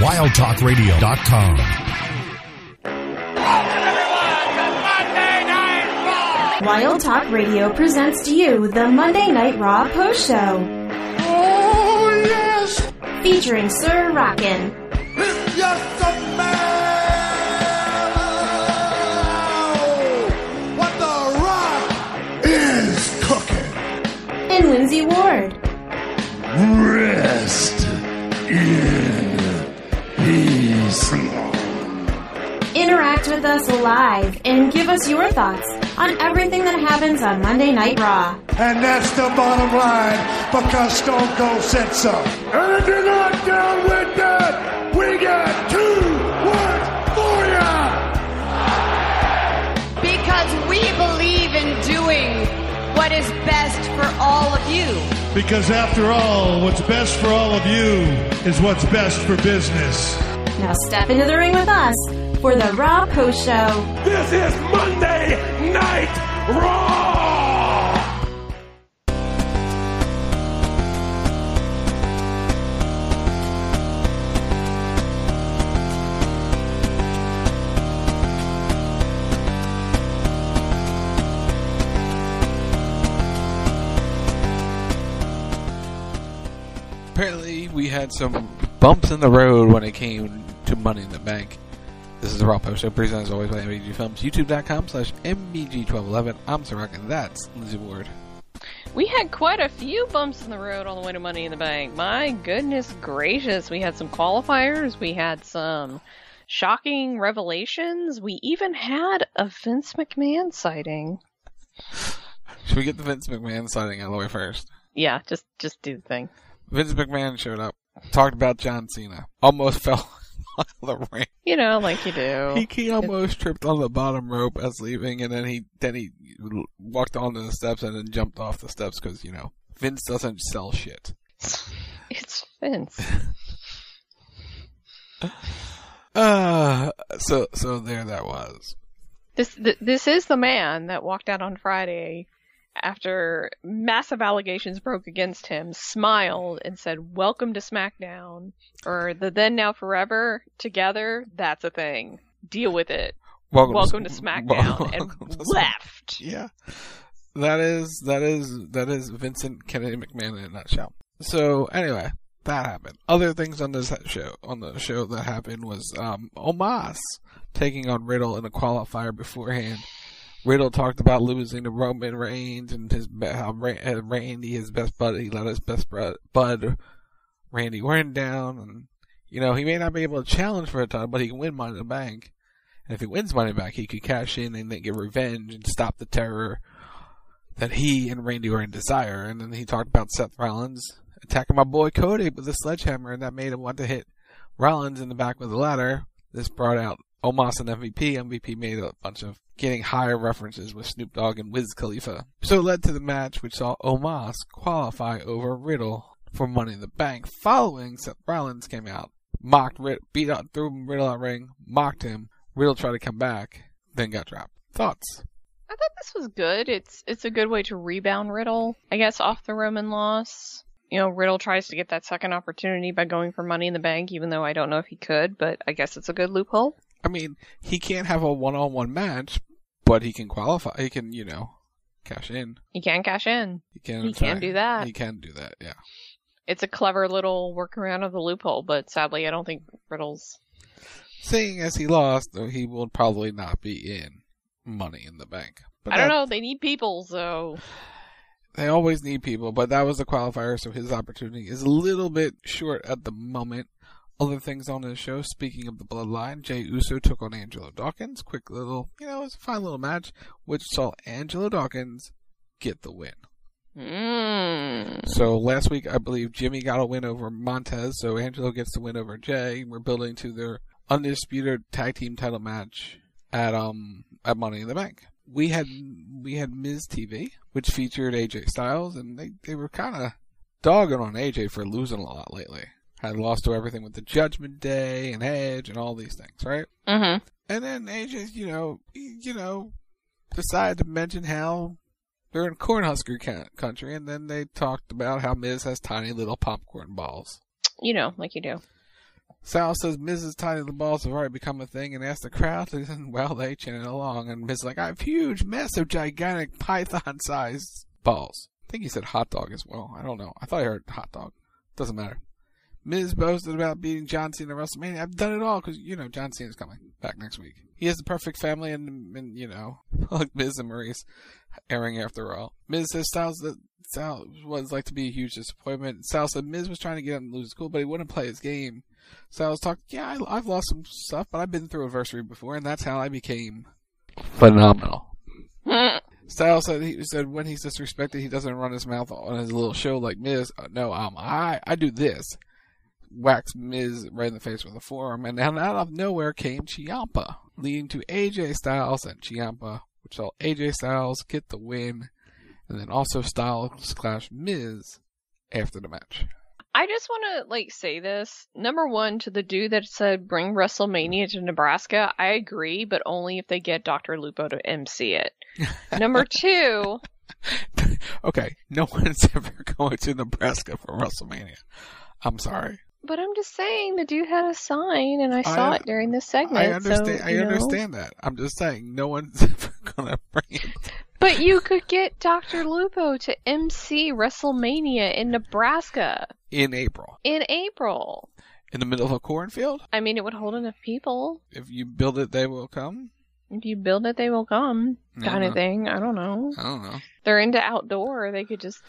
WildTalkRadio.com. Wild Talk Radio presents to you the Monday Night Raw Post Show. Oh, yes! Featuring Sir Rockin'. It's just a man! What the Rock is cooking. And Lindsay Ward. Rest in peace. Interact with us live and give us your thoughts on everything that happens on Monday Night Raw. And that's the bottom line, because Stone Cold said so. And if you're not down with that, we got 2 words for ya! Because we believe in doing what is best for all of you. Because after all, what's best for all of you is what's best for business. Now step into the ring with us for the Raw Post Show. This is Monday Night Raw! Apparently, we had some bumps in the road when it came to Money in the Bank. This is the Raw Post Show, presented as always by MBG Films, youtube.com/MBG1211. I'm Sir Rock, and that's Lindsay Ward. We had quite a few bumps in the road on the way to Money in the Bank. My goodness gracious. We had some qualifiers. We had some shocking revelations. We even had a Vince McMahon sighting. Should we get the Vince McMahon sighting out of the way first? Yeah, just do the thing. Vince McMahon showed up, talked about John Cena, almost fell on the ring. You know, like you do. He almost tripped on the bottom rope as leaving, and then he walked onto the steps and then jumped off the steps because, you know, Vince doesn't sell shit. It's Vince. So there that was. This is the man that walked out on Friday after massive allegations broke against him, smiled and said, "Welcome to SmackDown," or the Then Now Forever together. That's a thing. Deal with it. Welcome to SmackDown, and left. Yeah, that is Vincent Kennedy McMahon in a nutshell. So anyway, that happened. Other things on the show that happened was Omos taking on Riddle in a qualifier beforehand. Riddle talked about losing to Roman Reigns and how Randy, his best buddy, he let his best bud Randy Orton down, and you know he may not be able to challenge for a title, but he can win Money in the Bank. And if he wins Money in the Bank, he could cash in and then get revenge and stop the terror that he and Randy Orton desire. And then he talked about Seth Rollins attacking my boy Cody with a sledgehammer, and that made him want to hit Rollins in the back with a ladder. This brought out Omos and MVP. MVP made a bunch of getting higher references with Snoop Dogg and Wiz Khalifa. So it led to the match which saw Omos qualify over Riddle for Money in the Bank. Following, Seth Rollins came out, mocked Riddle, threw Riddle out ring, mocked him. Riddle tried to come back, then got dropped. Thoughts? I thought this was good. It's a good way to rebound Riddle, I guess, off the Roman loss. You know, Riddle tries to get that second opportunity by going for Money in the Bank, even though I don't know if he could, but I guess it's a good loophole. I mean, he can't have a one-on-one match, but he can qualify. He can, you know, cash in. He can cash in. He can do that. He can do that, yeah. It's a clever little workaround of the loophole, but sadly I don't think Riddle's... Seeing as he lost, though, he will probably not be in Money in the Bank. But I don't know. They need people, so... They always need people, but that was the qualifier, so his opportunity is a little bit short at the moment. Other things on the show, speaking of the Bloodline, Jey Uso took on Angelo Dawkins. Quick little, you know, it was a fine little match, which saw Angelo Dawkins get the win. So last week, I believe Jimmy got a win over Montez, so Angelo gets the win over Jey. We're building to their undisputed tag team title match at Money in the Bank. We had Miz TV, which featured AJ Styles, and they were kind of dogging on AJ for losing a lot lately. Had lost to everything with the Judgment Day and Edge and all these things, right? Mm-hmm. And then AJ, decided to mention how they're in Cornhusker country, and then they talked about how Miz has tiny little popcorn balls. You know, like you do. Sal says Miz's tiny little balls have already become a thing and asks the crowd, and well, they chin it along. And Miz is like, I have huge, massive, gigantic, python-sized balls. I think he said hot dog as well. I don't know. I thought I heard hot dog. Doesn't matter. Miz boasted about beating John Cena at WrestleMania. I've done it all because, John Cena's coming back next week. He has the perfect family and like Miz and Maurice airing after all. Miz says Sal was like to be a huge disappointment. Sal said Miz was trying to get him to lose his cool, but he wouldn't play his game. Sal's talking, I've lost some stuff, but I've been through adversity before, and that's how I became phenomenal. Styles said when he's disrespected, he doesn't run his mouth on his little show like Miz. No, I do this. Whacks Miz right in the face with a forearm, and then out of nowhere came Ciampa, leading to AJ Styles and Ciampa, which saw AJ Styles get the win, and then also Styles clash Miz after the match. I just want to, say this. Number one, to the dude that said bring WrestleMania to Nebraska, I agree, but only if they get Dr. Lupo to MC it. Number two... Okay, no one's ever going to Nebraska for WrestleMania. I'm sorry. But I'm just saying, the dude had a sign, and I saw it during this segment. I understand that. I'm just saying, no one's ever going to bring it. But you could get Dr. Lupo to MC WrestleMania in Nebraska. In April. In April. In the middle of a cornfield? I mean, it would hold enough people. If you build it, they will come? If you build it, they will come. Kind of thing. I don't know. They're into outdoor. They could just,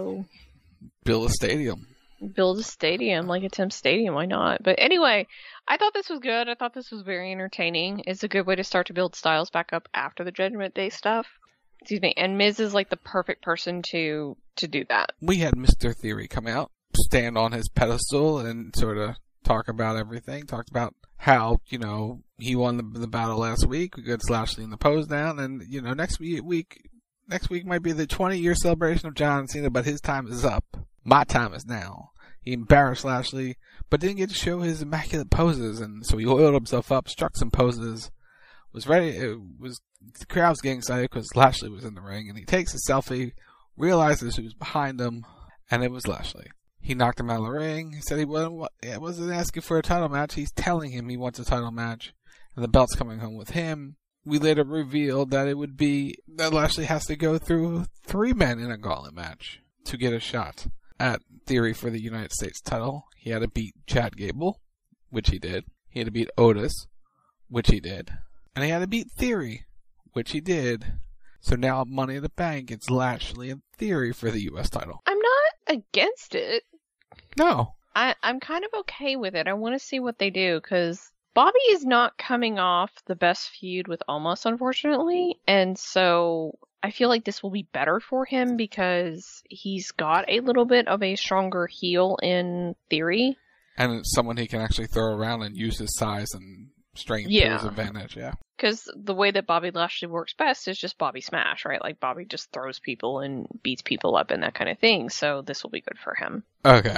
build a stadium. Build a stadium, like a Tim Stadium. Why not? But anyway, I thought this was good. I thought this was very entertaining. It's a good way to start to build Styles back up after the Judgment Day stuff. Excuse me. And Miz is like the perfect person to do that. We had Mr. Theory come out, stand on his pedestal, and sort of talk about everything. Talked about how, he won the battle last week against Lashley in the pose down, and, next week might be the 20-year celebration of John Cena, but his time is up. My time is now. He embarrassed Lashley, but didn't get to show his immaculate poses, and so he oiled himself up, struck some poses, was ready. The crowd was getting excited because Lashley was in the ring, and he takes a selfie, realizes who's behind him, and it was Lashley. He knocked him out of the ring. He said he wasn't asking for a title match. He's telling him he wants a title match, and the belt's coming home with him. We later revealed that it would be that Lashley has to go through 3 men in a gauntlet match to get a shot at Theory for the United States title. He had to beat Chad Gable, which he did. He had to beat Otis, which he did. And he had to beat Theory, which he did. So now Money in the Bank, it's Lashley and Theory for the U.S. title. I'm not against it. No. I'm kind of okay with it. I want to see what they do, because Bobby is not coming off the best feud with Omos, unfortunately. And so I feel like this will be better for him because he's got a little bit of a stronger heel in Theory. And it's someone he can actually throw around and use his size and strength to his advantage, yeah. Because the way that Bobby Lashley works best is just Bobby Smash, right? Like, Bobby just throws people and beats people up and that kind of thing. So this will be good for him. Okay.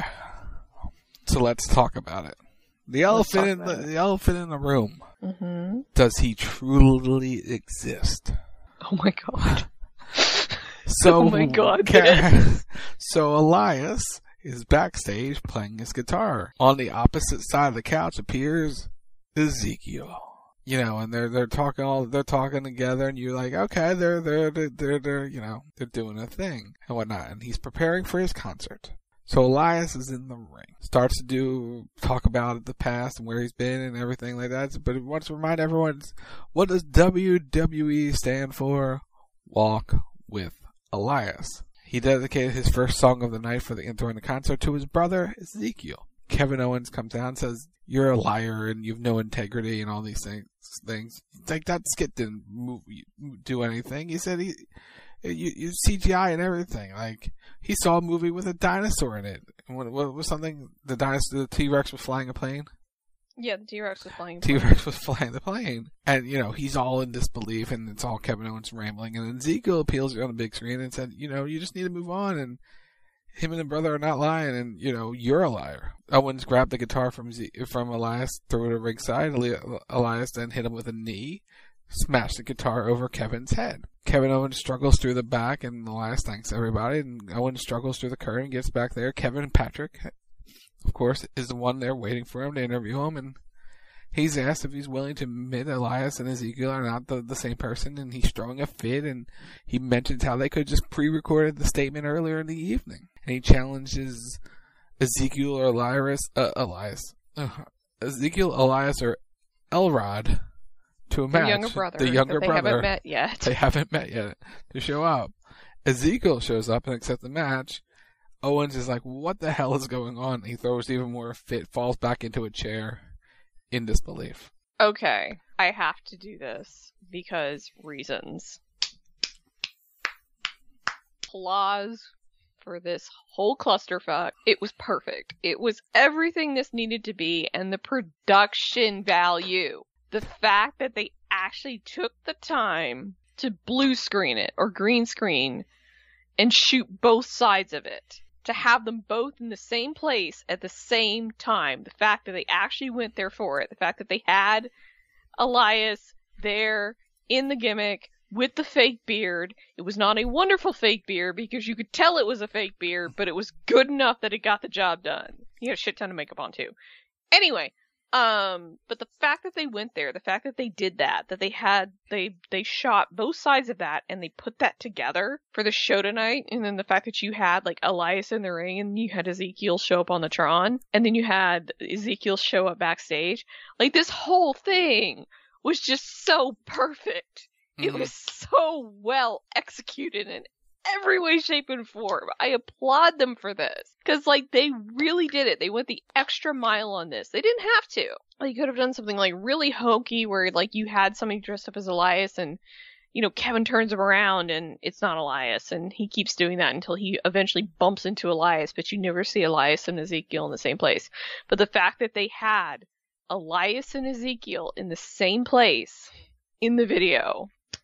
So let's talk about it. The elephant in the room. Mm-hmm. Does he truly exist? Oh my god. So, oh my god. So Elias is backstage playing his guitar. On the opposite side of the couch appears Ezekiel. And they're talking together, and you're like, okay, they're doing a thing and whatnot. And he's preparing for his concert. So Elias is in the ring, starts to talk about the past and where he's been and everything like that. But he wants to remind everyone, what does WWE stand for? Walk with Elias. He dedicated his first song of the night during the concert to his brother Ezekiel. Kevin Owens comes out and says, "You're a liar and you've no integrity," and all these things. Like, that skit didn't do anything. He said you CGI and everything. Like, he saw a movie with a dinosaur in it. What was something? The T-Rex was flying a plane? Yeah, the T-Rex was flying the plane. And, he's all in disbelief, and it's all Kevin Owens rambling. And then Ezekiel appeals on the big screen and said, you just need to move on, and him and the brother are not lying, and, you're a liar. Owens grabbed the guitar from Elias, threw it at ringside. Elias then hit him with a knee, smashed the guitar over Kevin's head. Kevin Owens struggles through the back, and Elias thanks everybody, and Owens struggles through the curtain, gets back there. Kevin Patrick of course, is the one there waiting for him to interview him, and he's asked if he's willing to admit Elias and Ezekiel are not the same person, and he's throwing a fit, and he mentions how they could just pre-recorded the statement earlier in the evening. And he challenges Ezekiel or Ezekiel, Elias, or Elrod to a match. The younger brother. They haven't met yet. They haven't met yet to show up. Ezekiel shows up and accepts the match. Owens is like, what the hell is going on? He throws even more fit, falls back into a chair in disbelief. Okay, I have to do this because reasons. Applause for this whole clusterfuck. It was perfect. It was everything this needed to be, and the production value. The fact that they actually took the time to blue screen it or green screen and shoot both sides of it. To have them both in the same place at the same time. The fact that they actually went there for it. The fact that they had Elias there in the gimmick with the fake beard. It was not a wonderful fake beard because you could tell it was a fake beard, but it was good enough that it got the job done. He had a shit ton of makeup on too. Anyway, but the fact that they went there, the fact that they did that they shot both sides of that and they put that together for the show tonight, and then the fact that you had like Elias in the ring and you had Ezekiel show up on the Tron, and then you had Ezekiel show up backstage, like this whole thing was just so perfect. It was so well executed in every way, shape, and form. I applaud them for this. Because, like, they really did it. They went the extra mile on this. They didn't have to. Like, you could have done something, like, really hokey where, like, you had somebody dressed up as Elias and, you know, Kevin turns him around and it's not Elias. And he keeps doing that until he eventually bumps into Elias. But you never see Elias and Ezekiel in the same place. But the fact that they had Elias and Ezekiel in the same place in the video.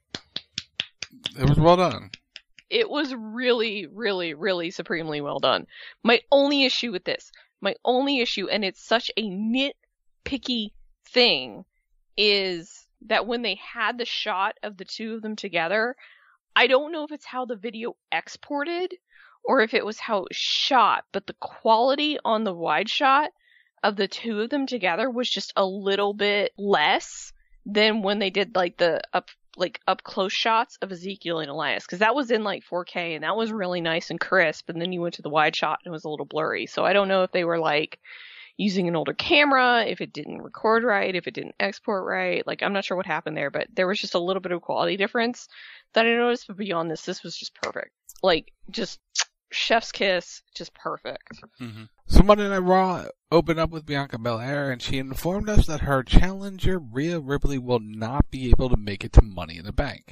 It was well done. It was really, really, really supremely well done. My only issue with this, and it's such a nitpicky thing, is that when they had the shot of the two of them together, I don't know if it's how the video exported or if it was how it was shot, but the quality on the wide shot of the two of them together was just a little bit less than when they did like the up close shots of Ezekiel and Elias, because that was in like 4K and that was really nice and crisp, and then you went to the wide shot and it was a little blurry. So I don't know if they were like using an older camera, if it didn't record right, if it didn't export right. Like, I'm not sure what happened there, but there was just a little bit of quality difference that I noticed. But beyond this was just perfect. Like, just chef's kiss, just perfect. Mm-hmm. So Monday Night Raw opened up with Bianca Belair, and she informed us that her challenger, Rhea Ripley, will not be able to make it to Money in the Bank.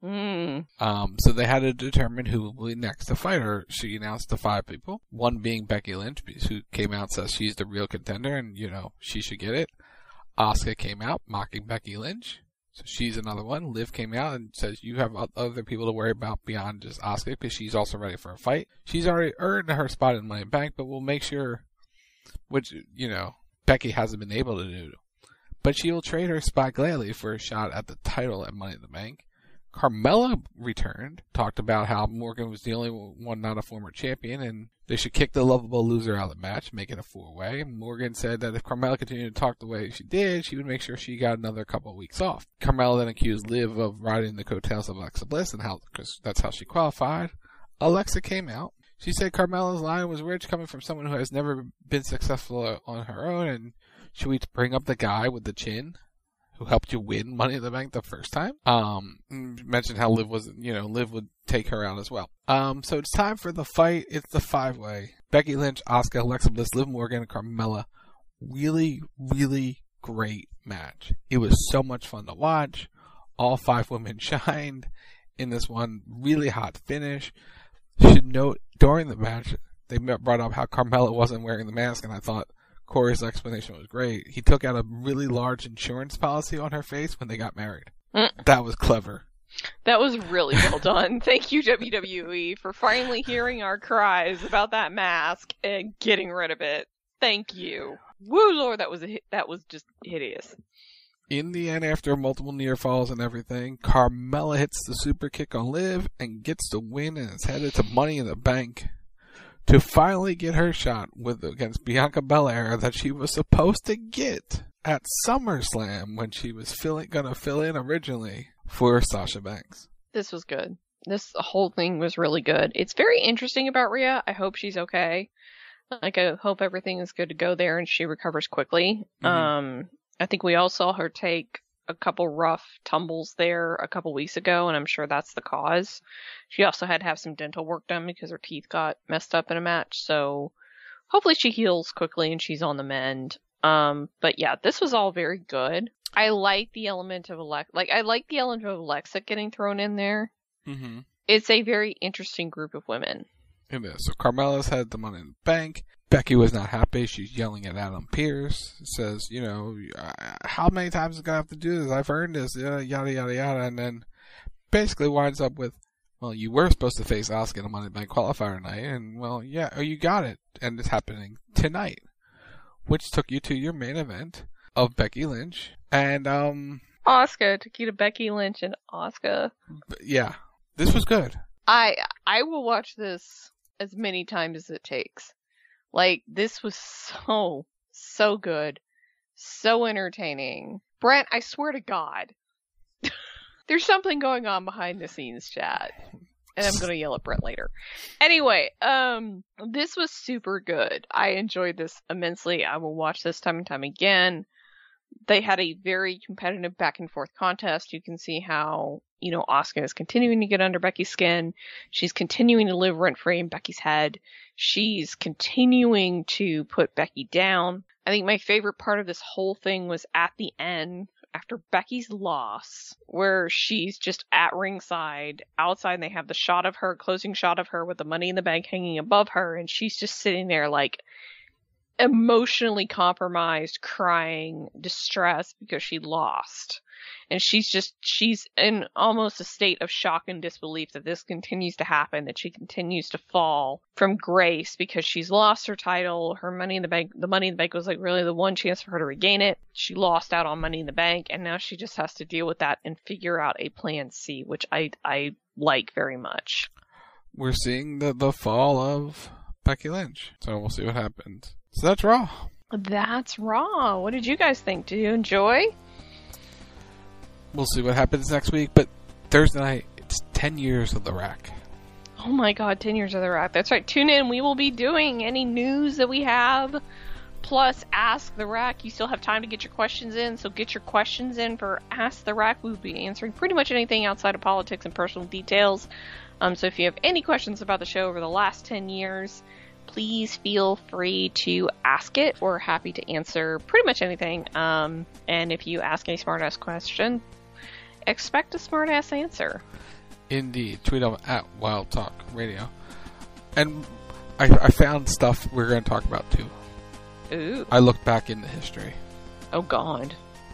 So they had to determine who will be next to fight her. She announced the 5 people, one being Becky Lynch, who came out and says she's the real contender and, you know, she should get it. Asuka came out mocking Becky Lynch. So she's another one. Liv came out and says you have other people to worry about beyond just Asuka because she's also ready for a fight. She's already earned her spot in Money in the Bank, but we'll make sure, which, you know, Becky hasn't been able to do. But she will trade her spot gladly for a shot at the title at Money in the Bank. Carmella returned, talked about how Morgan was the only one not a former champion, and they should kick the lovable loser out of the match, make it a 4-way. Morgan said that if Carmella continued to talk the way she did, she would make sure she got another couple of weeks off. Carmella then accused Liv of riding the coattails of Alexa Bliss, and because that's how she qualified. Alexa came out. She said Carmella's line was rich, coming from someone who has never been successful on her own, and should we bring up the guy with the chin who helped you win Money in the Bank the first time? Mentioned how Liv would take her out as well. So it's time for the fight. It's the 5-way. Becky Lynch, Asuka, Alexa Bliss, Liv Morgan, and Carmella. Really, really great match. It was so much fun to watch. All 5 women shined in this one really hot finish. Should note, during the match, they brought up how Carmella wasn't wearing the mask, and I thought Corey's explanation was great. He took out a really large insurance policy on her face when they got married. That was clever. That was really well done. Thank you, WWE, for finally hearing our cries about that mask and getting rid of it. Thank you. Woo, Lord, that was just hideous. In the end, after multiple near falls and everything, Carmella hits the super kick on Liv and gets the win and is headed to Money in the Bank to finally get her shot against Bianca Belair that she was supposed to get at SummerSlam when she was gonna fill in originally for Sasha Banks. This was good. This whole thing was really good. It's very interesting about Rhea. I hope she's okay. Like, I hope everything is good to go there and she recovers quickly. I think we all saw her take a couple rough tumbles there a couple weeks ago, and I'm sure that's the cause. She also had to have some dental work done because her teeth got messed up in a match, so hopefully she heals quickly and she's on the mend. But yeah, this was all very good. I like the element of Alexa getting thrown in there. Mm-hmm. It's a very interesting group of women. It is. So Carmella's had the Money in the Bank. Becky was not happy. She's yelling at Adam Pearce. Says, how many times is it going to have to do this? I've earned this. Yada, yada, yada. And then basically winds up with, well, you were supposed to face Asuka in a Money in the Bank qualifier night. And, well, yeah, you got it. And it's happening tonight. Which took you to your main event of Becky Lynch. And, Asuka. Took you to Becky Lynch and Asuka. Yeah. This was good. I will watch this as many times as it takes. Like, this was so good. So entertaining. Brent, I swear to God, there's something going on behind the scenes, chat. And I'm gonna yell at Brent later. Anyway, this was super good. I enjoyed this immensely. I will watch this time and time again. They had a very competitive back and forth contest. You can see how, Asuka is continuing to get under Becky's skin. She's continuing to live rent free in Becky's head. She's continuing to put Becky down. I think my favorite part of this whole thing was at the end, after Becky's loss, where she's just at ringside, outside, and they have the closing shot of her with the Money in the Bank hanging above her, and she's just sitting there like, emotionally compromised, crying, distressed because she lost. And she's in almost a state of shock and disbelief that this continues to happen, that she continues to fall from grace because she's lost her title, her Money in the Bank. The Money in the Bank was like really the one chance for her to regain it. She lost out on Money in the Bank, and now she just has to deal with that and figure out a plan C, which I like very much. We're seeing the fall of Becky Lynch, so we'll see what happens. So that's Raw. That's Raw. What did you guys think? Did you enjoy? We'll see what happens next week, but Thursday night, it's 10 years of The Rack. Oh my god, 10 years of The Rack. That's right. Tune in. We will be doing any news that we have, plus Ask The Rack. You still have time to get your questions in, so get your questions in for Ask The Rack. We'll be answering pretty much anything outside of politics and personal details. So if you have any questions about the show over the last 10 years, please feel free to ask it. We're happy to answer pretty much anything. And if you ask a smart-ass question, expect a smart-ass answer. Indeed. Tweet them at Wild Talk Radio. And I found stuff we're going to talk about, too. Ooh. I looked back into history. Oh, God.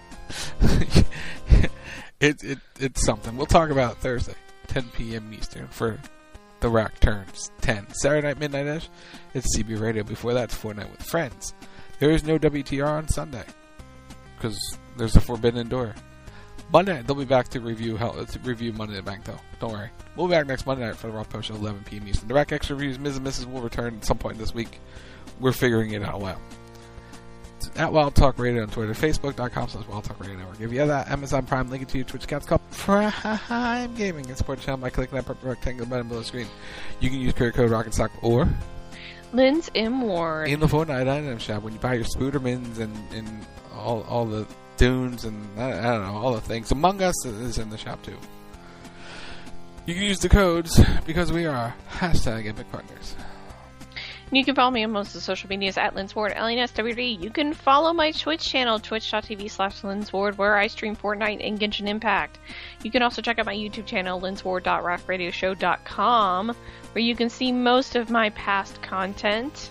It's something. We'll talk about it Thursday, 10 p.m. Eastern, for The Rack turns 10. Saturday night, midnight-ish, it's CB Radio. Before that, it's Fortnite with Friends. There is no WTR on Sunday, because there's a forbidden door. Monday night, they'll be back to review Money in the Bank, though. Don't worry. We'll be back next Monday night for the Raw Post Show, 11 p.m. Eastern. The Rack X reviews, Ms. and Mrs. will return at some point this week. We're figuring it out well. It's at Wild Talk Radio on Twitter, Facebook.com/Wild Talk Radio Network. If you have that Amazon Prime, link it to your Twitch account. It's called Prime Gaming, and support the channel by clicking that purple rectangle button below the screen. You can use credit code RocketStock or Lynn's M. Ward in the Fortnite item shop when you buy your Spoodermans and all the Dunes and I don't know, all the things. Among Us is in the shop too. You can use the codes because we are #Epic Partners. You can follow me on most of the social medias at Lynsward, LNSWD. You can follow my Twitch channel, twitch.tv/Lynsward, where I stream Fortnite and Genshin Impact. You can also check out my YouTube channel, lynsward.rafradioshow.com, where you can see most of my past content.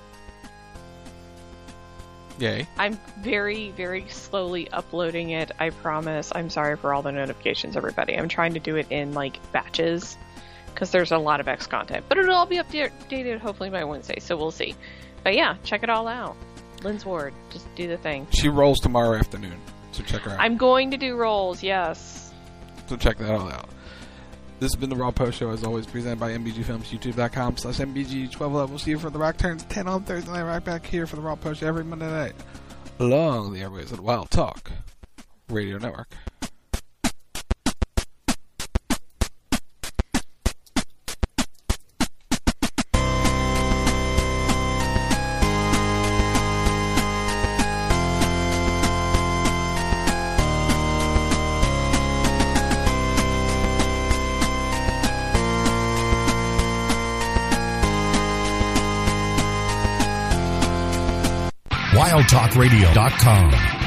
Yay. I'm very, very slowly uploading it, I promise. I'm sorry for all the notifications, everybody. I'm trying to do it in, batches, because there's a lot of X content. But it'll all be updated hopefully by Wednesday, so we'll see. But yeah, check it all out. Lynn's Ward, just do the thing. She rolls tomorrow afternoon, so check her out. I'm going to do rolls, yes. So check that all out. This has been the Raw Post Show, as always, presented by MBG Films, youtube.com/MBG1211. We'll see you for the Rock Turns 10 on Thursday night, right back here for the Raw Post Show every Monday night, along the airways of the Wild Talk Radio Network. WildTalkRadio.com